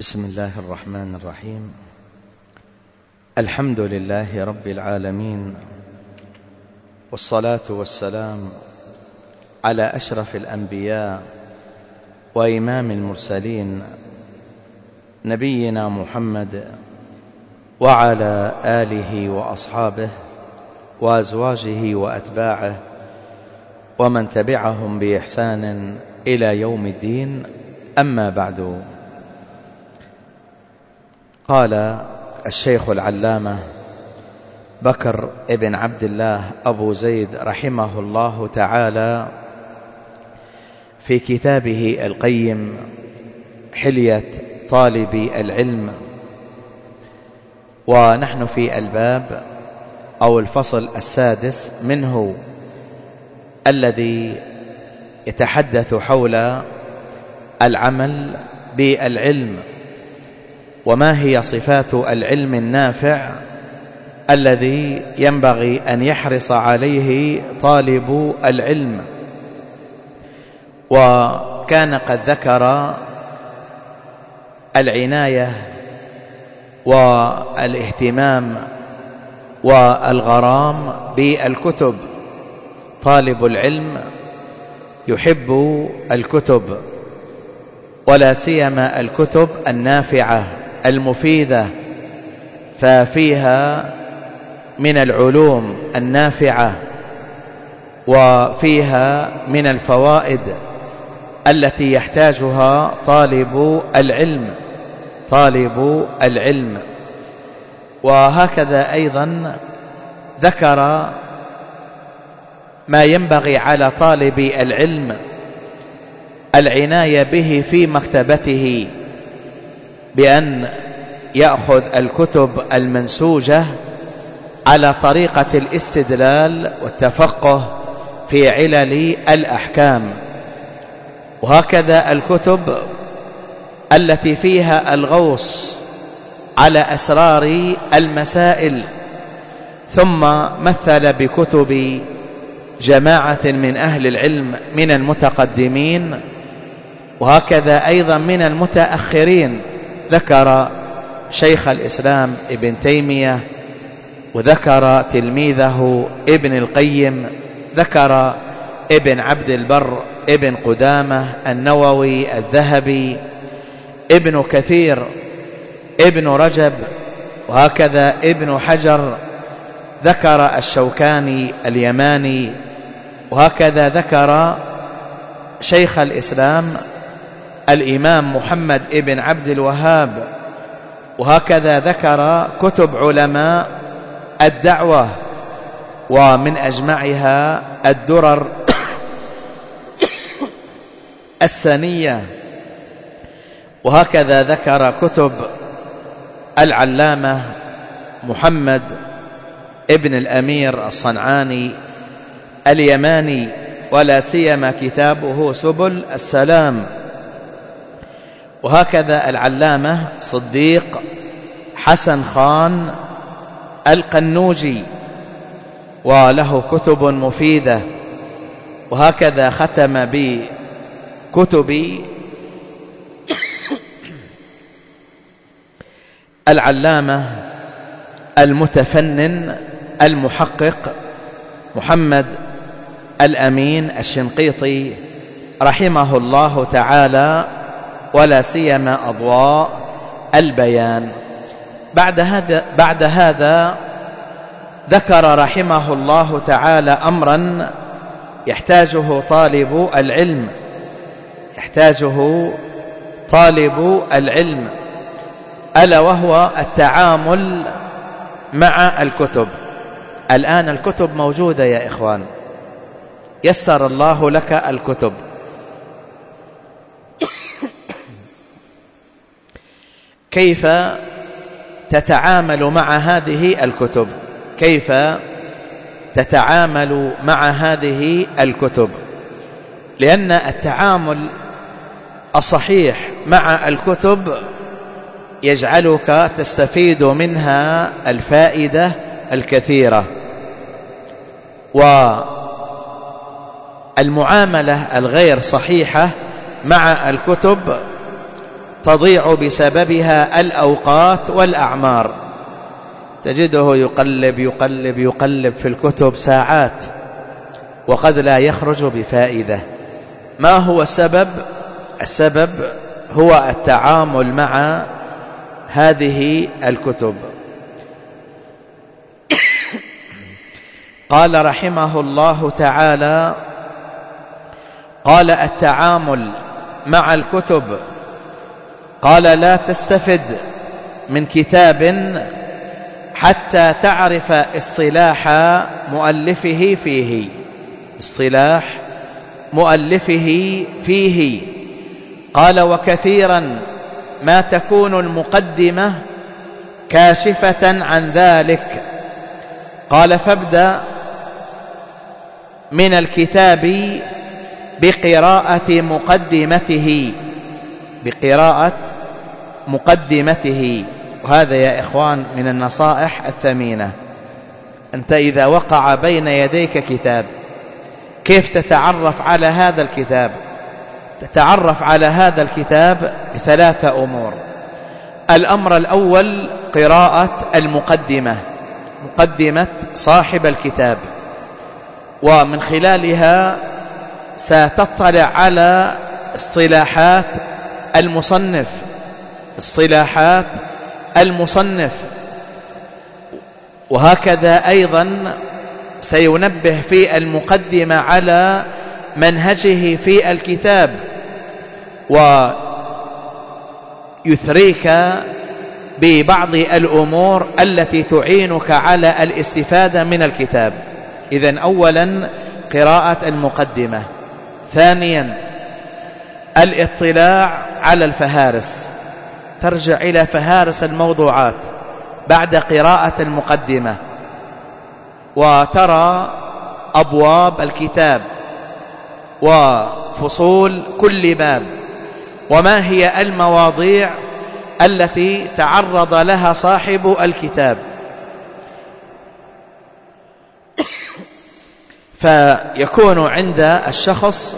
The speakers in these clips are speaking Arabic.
بسم الله الرحمن الرحيم. الحمد لله رب العالمين، والصلاة والسلام على أشرف الأنبياء وإمام المرسلين نبينا محمد وعلى آله وأصحابه وأزواجه وأتباعه ومن تبعهم بإحسان إلى يوم الدين. أما بعد، قال الشيخ العلامة بكر ابن عبد الله أبو زيد رحمه الله تعالى في كتابه القيم حلية طالب العلم، ونحن في الباب أو الفصل السادس منه الذي يتحدث حول العمل بالعلم، وما هي صفات العلم النافع الذي ينبغي أن يحرص عليه طالب العلم. وكان قد ذكر العناية والاهتمام والغرام بالكتب. طالب العلم يحب الكتب، ولا سيما الكتب النافعة المفيدة، ففيها من العلوم النافعة وفيها من الفوائد التي يحتاجها طالب العلم. وهكذا أيضا ذكر ما ينبغي على طالب العلم العناية به في مكتبته، بأن يأخذ الكتب المنسوجة على طريقة الاستدلال والتفقه في علل الأحكام، وهكذا الكتب التي فيها الغوص على أسرار المسائل. ثم مثل بكتب جماعة من أهل العلم من المتقدمين، وهكذا أيضا من المتأخرين. ذكر شيخ الإسلام ابن تيمية، وذكر تلميذه ابن القيم، ذكر ابن عبد البر، ابن قدامة، النووي، الذهبي، ابن كثير، ابن رجب، وهكذا ابن حجر، ذكر الشوكاني اليماني، وهكذا ذكر شيخ الإسلام الإمام محمد ابن عبد الوهاب، وهكذا ذكر كتب علماء الدعوة، ومن أجمعها الدرر السنية. وهكذا ذكر كتب العلامة محمد ابن الأمير الصنعاني اليماني، ولا سيما كتابه سبل السلام. وهكذا العلامة صديق حسن خان القنوجي، وله كتب مفيدة. وهكذا ختم بكتب العلامة المتفنن المحقق محمد الأمين الشنقيطي رحمه الله تعالى، ولا سيما أضواء البيان. بعد هذا ذكر رحمه الله تعالى أمرا يحتاجه طالب العلم، ألا وهو التعامل مع الكتب. الآن الكتب موجودة يا إخوان، يسر الله لك الكتب. كيف تتعامل مع هذه الكتب؟ كيف تتعامل مع هذه الكتب؟ لأن التعامل الصحيح مع الكتب يجعلك تستفيد منها الفائدة الكثيرة. والمعاملة الغير صحيحة مع الكتب تضيع بسببها الأوقات والأعمار. تجده يقلب في الكتب ساعات وقد لا يخرج بفائدة. ما هو السبب؟ السبب هو التعامل مع هذه الكتب. قال رحمه الله تعالى: قال التعامل مع الكتب، قال لا تستفد من كتاب حتى تعرف اصطلاح مؤلفه فيه، اصطلاح مؤلفه فيه. قال وكثيرا ما تكون المقدمة كاشفة عن ذلك. قال فابدأ من الكتاب بقراءة مقدمته. وهذا يا إخوان من النصائح الثمينة. أنت إذا وقع بين يديك كتاب، كيف تتعرف على هذا الكتاب؟ تتعرف على هذا الكتاب بثلاثة أمور. الأمر الأول قراءة المقدمة، مقدمة صاحب الكتاب، ومن خلالها ستطلع على اصطلاحات المصنف، وهكذا أيضا سينبه في المقدمة على منهجه في الكتاب، ويثريك ببعض الأمور التي تعينك على الاستفادة من الكتاب. إذن أولا قراءة المقدمة. ثانيا الاطلاع على الفهارس، ترجع إلى فهارس الموضوعات بعد قراءة المقدمة، وترى أبواب الكتاب وفصول كل باب، وما هي المواضيع التي تعرض لها صاحب الكتاب، فيكون عند الشخص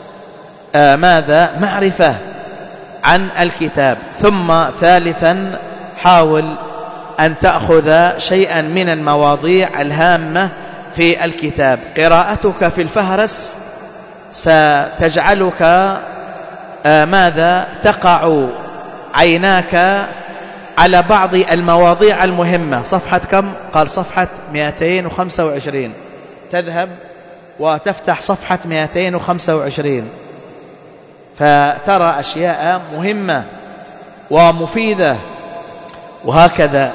معرفة عن الكتاب. ثم ثالثا حاول أن تأخذ شيئا من المواضيع الهامة في الكتاب. قراءتك في الفهرس ستجعلك تقع عيناك على بعض المواضيع المهمة. صفحة كم؟ قال صفحة 225. تذهب وتفتح صفحة 225 فترى أشياء مهمة ومفيدة، وهكذا.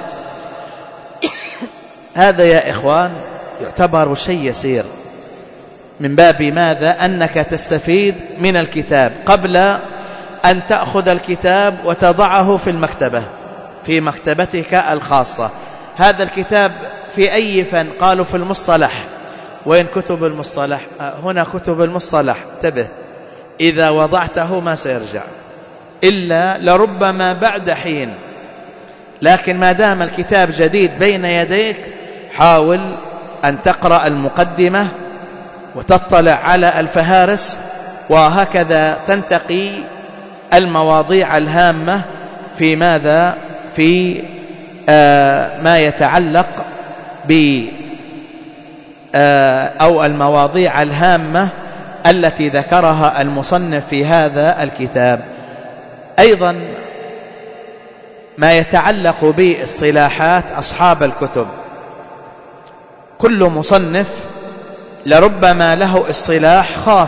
هذا يا إخوان يعتبر شيء يسير، من باب ماذا؟ أنك تستفيد من الكتاب قبل أن تأخذ الكتاب وتضعه في المكتبة، في مكتبتك الخاصة. هذا الكتاب في أي فن؟ قالوا في المصطلح. وين كتب المصطلح؟ هنا كتب المصطلح. انتبه، إذا وضعته ما سيرجع إلا لربما بعد حين، لكن ما دام الكتاب جديد بين يديك حاول أن تقرأ المقدمة وتطلع على الفهارس، وهكذا تنتقي المواضيع الهامة في ماذا؟ في ما يتعلق أو المواضيع الهامة التي ذكرها المصنف في هذا الكتاب. أيضا ما يتعلق باصطلاحات أصحاب الكتب. كل مصنف لربما له اصطلاح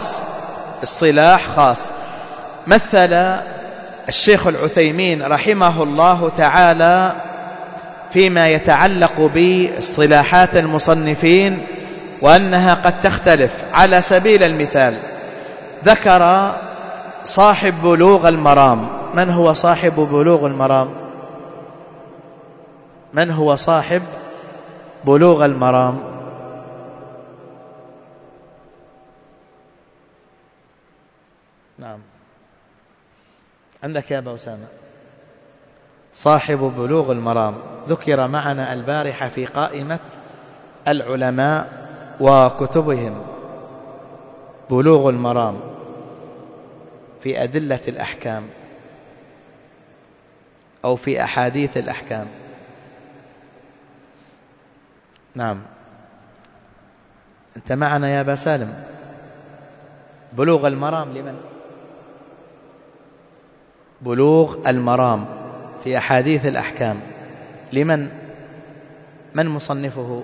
خاص. مثل الشيخ العثيمين رحمه الله تعالى فيما يتعلق باصطلاحات المصنفين وأنها قد تختلف. على سبيل المثال ذكر صاحب بلوغ المرام. من هو صاحب بلوغ المرام؟ من هو صاحب بلوغ المرام؟ نعم، عندك يا أبا أسامة. صاحب بلوغ المرام ذكر معنا البارحة في قائمة العلماء وكتبهم. بلوغ المرام في أدلة الأحكام. أو في أحاديث الأحكام. نعم، أنت معنا يا أبا سالم؟ بلوغ المرام لمن؟ بلوغ المرام في أحاديث الأحكام لمن؟ من مصنفه؟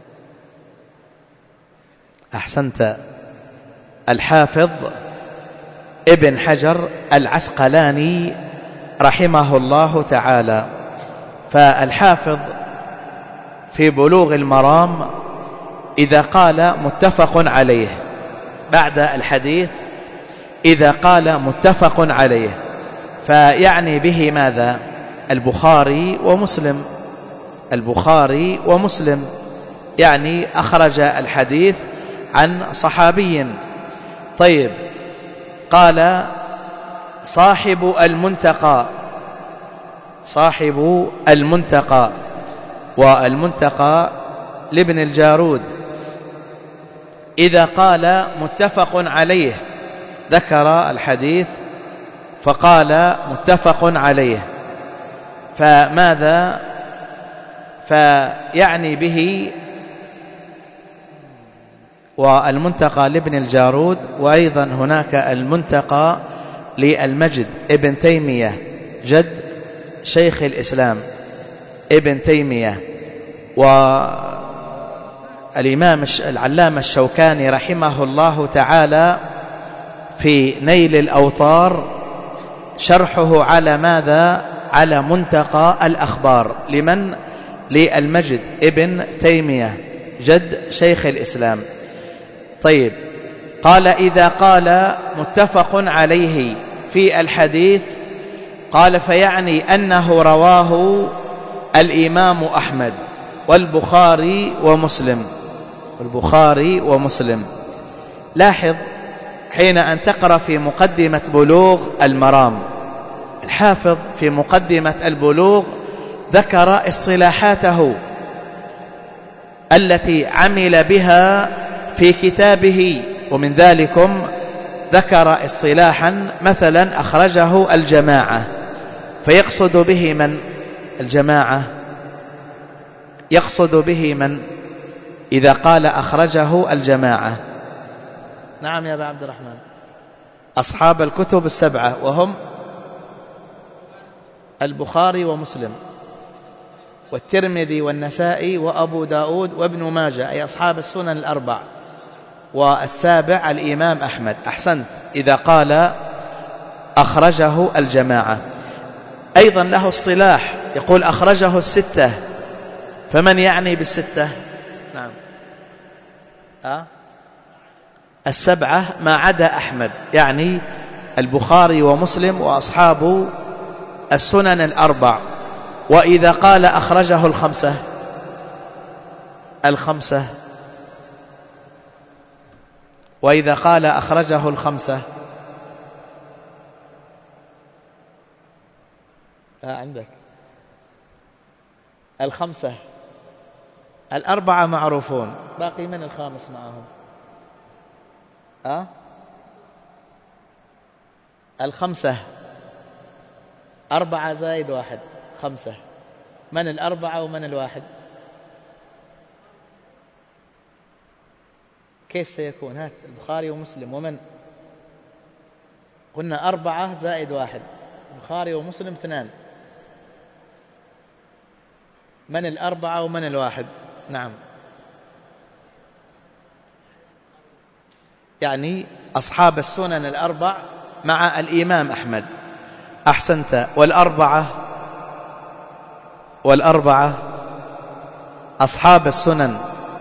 أحسنت، الحافظ ابن حجر العسقلاني رحمه الله تعالى. فالحافظ في بلوغ المرام إذا قال متفق عليه بعد الحديث، إذا قال متفق عليه فيعني به ماذا؟ البخاري ومسلم. البخاري ومسلم يعني أخرج الحديث عن صحابي. طيب، قال صاحب المنتقى، صاحب المنتقى، والمنتقى لابن الجارود، إذا قال متفق عليه ذكر الحديث فقال متفق عليه، فماذا؟ فيعني به والمنتقى لابن الجارود، وأيضا هناك المنتقى للمجد ابن تيمية جد شيخ الإسلام ابن تيمية. والإمام العلامة الشوكاني رحمه الله تعالى في نيل الأوطار شرحه على ماذا؟ على منتقى الأخبار لمن؟ للمجد ابن تيمية جد شيخ الإسلام. طيب، قال إذا قال متفق عليه في الحديث قال فيعني أنه رواه الإمام أحمد والبخاري ومسلم، والبخاري ومسلم. لاحظ حين أن تقرأ في مقدمة بلوغ المرام، الحافظ في مقدمة البلوغ ذكر اصطلاحاته التي عمل بها في كتابه، ومن ذلكم ذكر اصطلاحا مثلا أخرجه الجماعة، فيقصد به من؟ الجماعة يقصد به من إذا قال أخرجه الجماعة؟ نعم يا أبا عبد الرحمن، أصحاب الكتب السبعة، وهم البخاري ومسلم والترمذي والنسائي وأبو داود وابن ماجه، أي أصحاب السنن الأربع، والسابع الإمام أحمد. أحسنت، إذا قال أخرجه الجماعة. أيضا له اصطلاح يقول أخرجه الستة، فمن يعني بالستة؟ نعم، السبعة ما عدا أحمد، يعني البخاري ومسلم وأصحاب السنن الأربع. وإذا قال أخرجه الخمسة، الخمسة. وإذا قال أخرجه الخمسة، عندك الخمسة، الأربعة معروفون، باقي من الخامس معهم؟ الخمسة، 4 زائد 1 5. من الأربعة ومن الواحد؟ كيف سيكون؟ هات البخاري ومسلم ومن؟ قلنا 4 زائد 1، البخاري ومسلم 2. من الأربعة ومن الواحد؟ نعم، يعني أصحاب السنن الأربع مع الإمام أحمد. أحسنت، والأربعة أصحاب السنن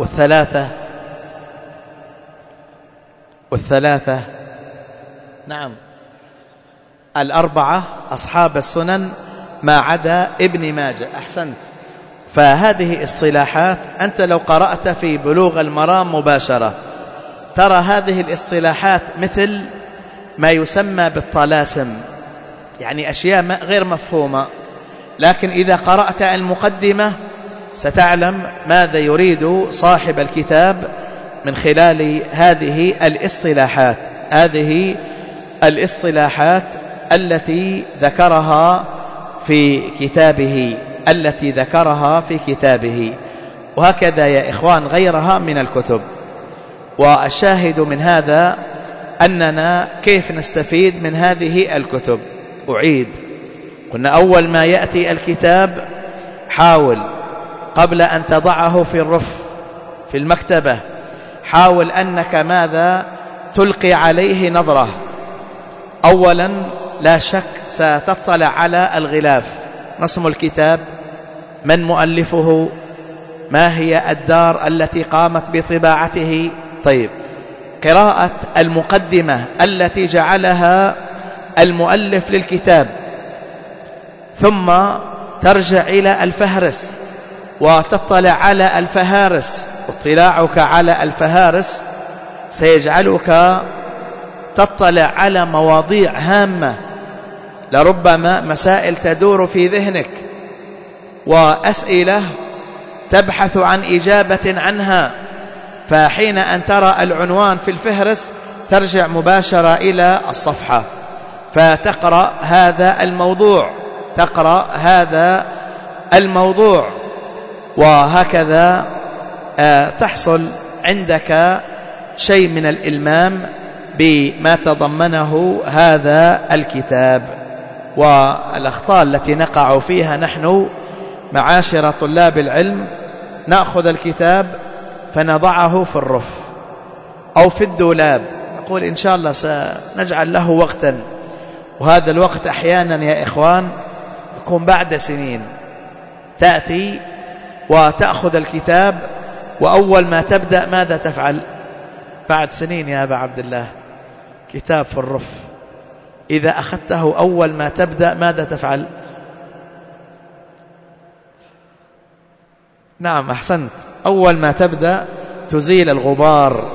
والثلاثة. نعم، الأربعة أصحاب السنن ما عدا ابن ماجه. أحسنت. فهذه اصطلاحات أنت لو قرأت في بلوغ المرام مباشرة ترى هذه الاصطلاحات مثل ما يسمى بالطلاسم، يعني أشياء غير مفهومة، لكن إذا قرأت المقدمة ستعلم ماذا يريد صاحب الكتاب من خلال هذه الاصطلاحات. هذه الاصطلاحات التي ذكرها في كتابه التي ذكرها في كتابه، وهكذا يا إخوان غيرها من الكتب. والشاهد من هذا أننا كيف نستفيد من هذه الكتب. أعيد، قلنا أول ما يأتي الكتاب حاول قبل أن تضعه في الرف في المكتبة، حاول أنك ماذا تلقي عليه نظرة. أولا لا شك ستطلع على الغلاف، ما اسم الكتاب، من مؤلفه، ما هي الدار التي قامت بطباعته. طيب، قراءة المقدمة التي جعلها المؤلف للكتاب، ثم ترجع إلى الفهرس وتطلع على الفهارس. اطلاعك على الفهارس سيجعلك تطلع على مواضيع هامة، لربما مسائل تدور في ذهنك وأسئلة تبحث عن إجابة عنها، فحين أن ترى العنوان في الفهرس ترجع مباشرة إلى الصفحة فتقرأ هذا الموضوع، تقرأ هذا الموضوع، وهكذا تحصل عندك شيء من الإلمام بما تضمنه هذا الكتاب. والأخطاء التي نقع فيها نحن معاشر طلاب العلم، نأخذ الكتاب فنضعه في الرف أو في الدولاب، نقول إن شاء الله سنجعل له وقتا، وهذا الوقت أحيانا يا إخوان يكون بعد سنين. تأتي وتأخذ الكتاب، وأول ما تبدأ ماذا تفعل؟ بعد سنين يا أبا عبد الله كتاب في الرف، إذا أخذته أول ما تبدأ ماذا تفعل؟ نعم أحسنت، أول ما تبدأ تزيل الغبار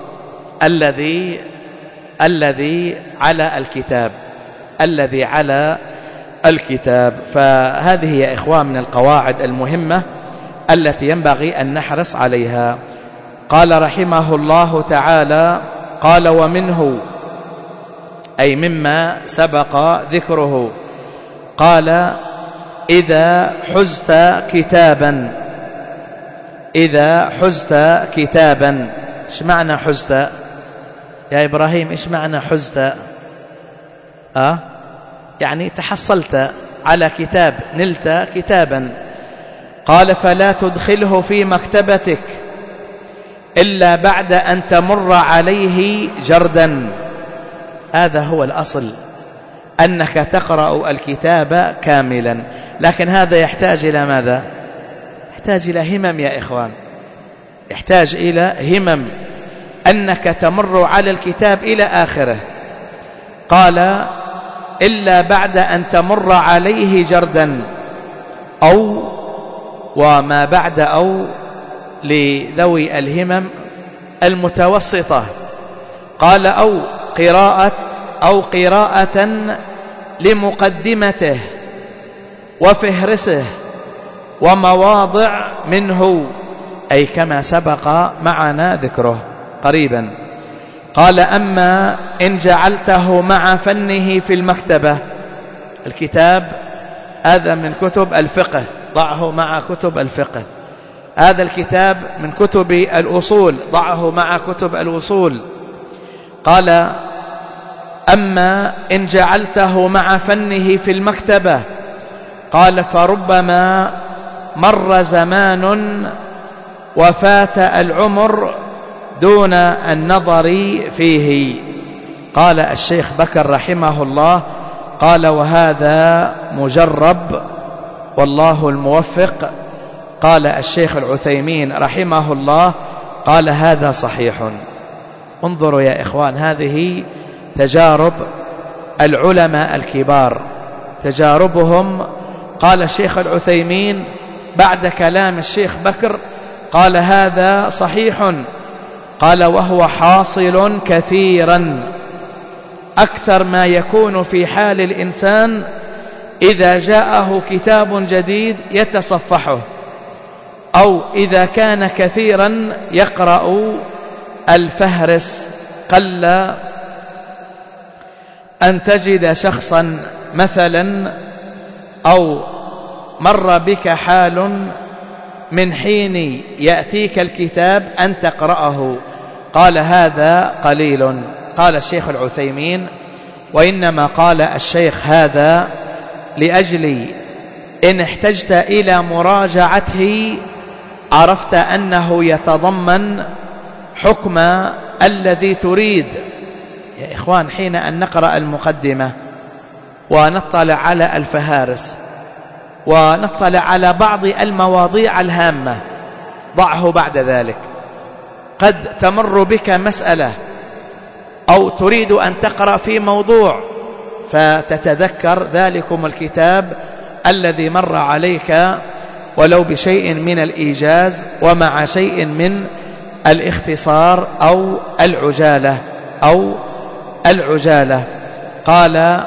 الذي على الكتاب، الذي على الكتاب. فهذه يا إخوان من القواعد المهمة التي ينبغي أن نحرص عليها. قال رحمه الله تعالى: قال ومنه، أي مما سبق ذكره، قال إذا حزت كتابا. إذا حزت كتابا، إيش معنى حزت يا إبراهيم؟ إيش معنى حزت؟ يعني تحصلت على كتاب، نلت كتابا. قال فلا تدخله في مكتبتك إلا بعد أن تمر عليه جردا. هذا هو الأصل، أنك تقرأ الكتاب كاملا، لكن هذا يحتاج إلى ماذا؟ يحتاج إلى همم يا إخوان، يحتاج إلى همم، أنك تمر على الكتاب إلى آخره. قال إلا بعد أن تمر عليه جردا، أو وما بعد أو لذوي الهمم المتوسطة. قال أو قراءة لمقدمته وفهرسه ومواضع منه، أي كما سبق معنا ذكره قريبا. قال أما إن جعلته مع فنه في المكتبة، الكتاب هذا من كتب الفقه، ضعه مع كتب الفقه. هذا الكتاب من كتب الأصول، ضعه مع كتب الأصول. قال أما إن جعلته مع فنه في المكتبة، قال فربما مر زمان وفات العمر دون النظر فيه. قال الشيخ بكر رحمه الله، قال وهذا مجرب والله الموفق. قال الشيخ العثيمين رحمه الله، قال هذا صحيح. انظروا يا إخوان، هذه تجارب العلماء الكبار، تجاربهم. قال الشيخ العثيمين بعد كلام الشيخ بكر، قال هذا صحيح. قال وهو حاصل كثيرا، أكثر ما يكون في حال الإنسان إذا جاءه كتاب جديد يتصفحه، أو إذا كان كثيرا يقرأ الفهرس. قل أن تجد شخصا مثلا أو مر بك حال من حين يأتيك الكتاب أن تقرأه؟ قال هذا قليل. قال الشيخ العثيمين: وإنما قال الشيخ هذا لأجل إن احتجت إلى مراجعته عرفت أنه يتضمن حكم الذي تريد. يا إخوان، حين أن نقرأ المقدمة ونطلع على الفهارس ونطلع على بعض المواضيع الهامة ضعه بعد ذلك. قد تمر بك مسألة أو تريد أن تقرأ في موضوع فتتذكر ذلكم الكتاب الذي مر عليك ولو بشيء من الإيجاز ومع شيء من الاختصار أو العجالة. قال: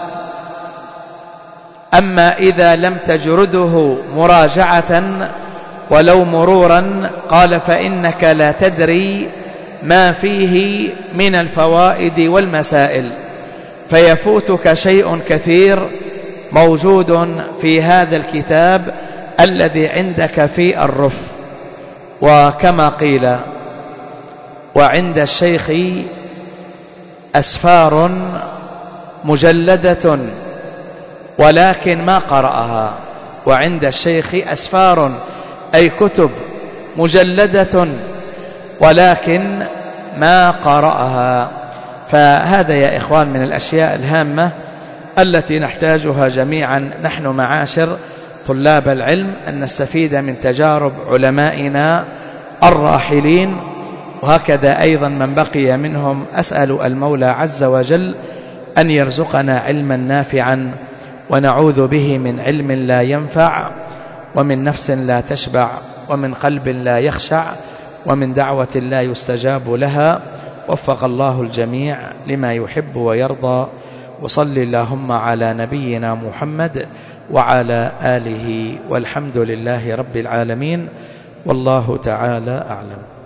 أما إذا لم تجرده مراجعة ولو مرورا، قال: فإنك لا تدري ما فيه من الفوائد والمسائل، فيفوتك شيء كثير موجود في هذا الكتاب الذي عندك في الرف. وكما قيل: وعند الشيخ أسفار مجلدة ولكن ما قرأها. وعند الشيخ أسفار أي كتب مجلدة ولكن ما قرأها. فهذا يا إخوان من الأشياء الهامة التي نحتاجها جميعا نحن معاشر طلاب العلم، أن نستفيد من تجارب علمائنا الراحلين، وهكذا أيضا من بقي منهم. أسأل المولى عز وجل أن يرزقنا علما نافعا ونعوذ به من علم لا ينفع، ومن نفس لا تشبع، ومن قلب لا يخشع، ومن دعوة لا يستجاب لها. وفق الله الجميع لما يحب ويرضى. وصل اللهم على نبينا محمد وعلى آله، والحمد لله رب العالمين، والله تعالى أعلم.